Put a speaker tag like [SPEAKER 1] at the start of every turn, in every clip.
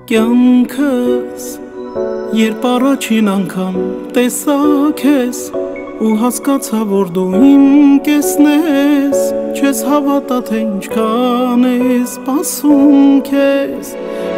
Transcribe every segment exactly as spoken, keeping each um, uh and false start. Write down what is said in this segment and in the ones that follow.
[SPEAKER 1] կյանքս երբ առաջին անգամ տեսա քեզ ու հասկացա որ դու իմ կեսն ես չես հավատա թե ինչքան ես սպասում քեզ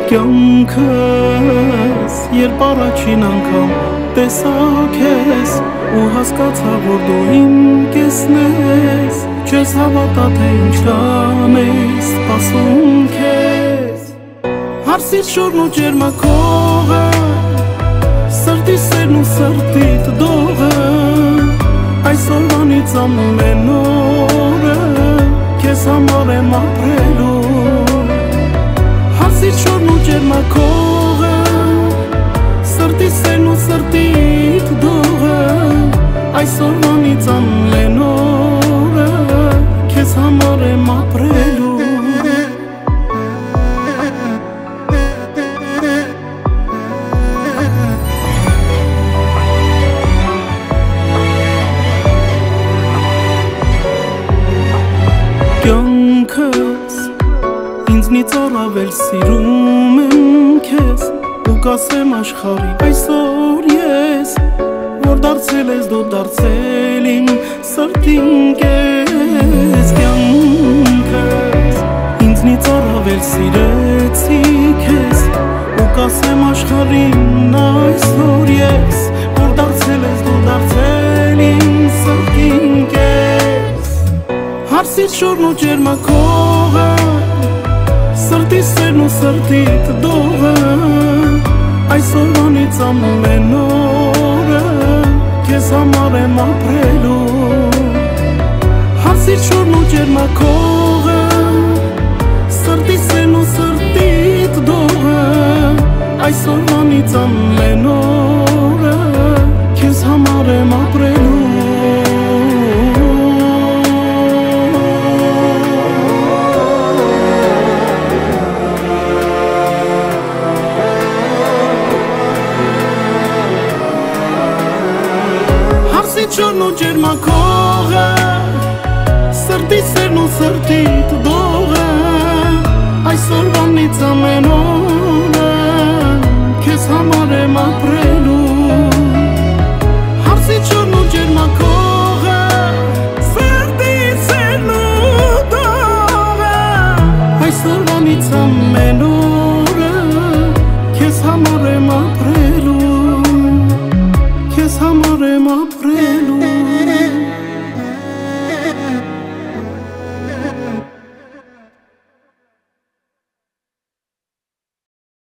[SPEAKER 1] կյանքս երբ առաջին անգամ տեսա քեզ ու հասկացա որ դու իմ կեսն ես չես հավատա թե ինչքան ես սպասում քեզ Հարսից շորն ու ջերմաքողը Սրտի սերն ու սրտիդ դողը Այսօրվանից ամեն օրը Քեզ համար եմ ապրելու Հարսից շորն ու ջերմաքողը Սրտի սերն ու սրտիդ դողը Այսօրվանից ամեն օրը Քեզ համար եմ ապրելու Կյանքս ինձնից առավել սիրում եմ քեզ ու կասեմ աշխարհի այսօր ես որ դարձել ես դու դարձել իմ սրտին կես կյանքս ինձնից առավել սիրեցի քեզ ու կասեմ աշխարհին այսօր ես որ դարձել ես դու դարձել իմ սրտին կես Հարսից շորն ու ջերմաքողը Սրտի սերն ու սրտիդ դողը Այսօրվանից ամեն օրը Քեզ համար եմ ապրելու Հարսից շորն ու ջերմաքողը Սրտի սերն ու սրտիդ դողը Այսօրվանից ամեն օրը Քեզ համար եմ ապրելու Չորն ու ջերմաքողը Սրտի սերն ու սրտիդ դողը Այսօրվանից ամեն օր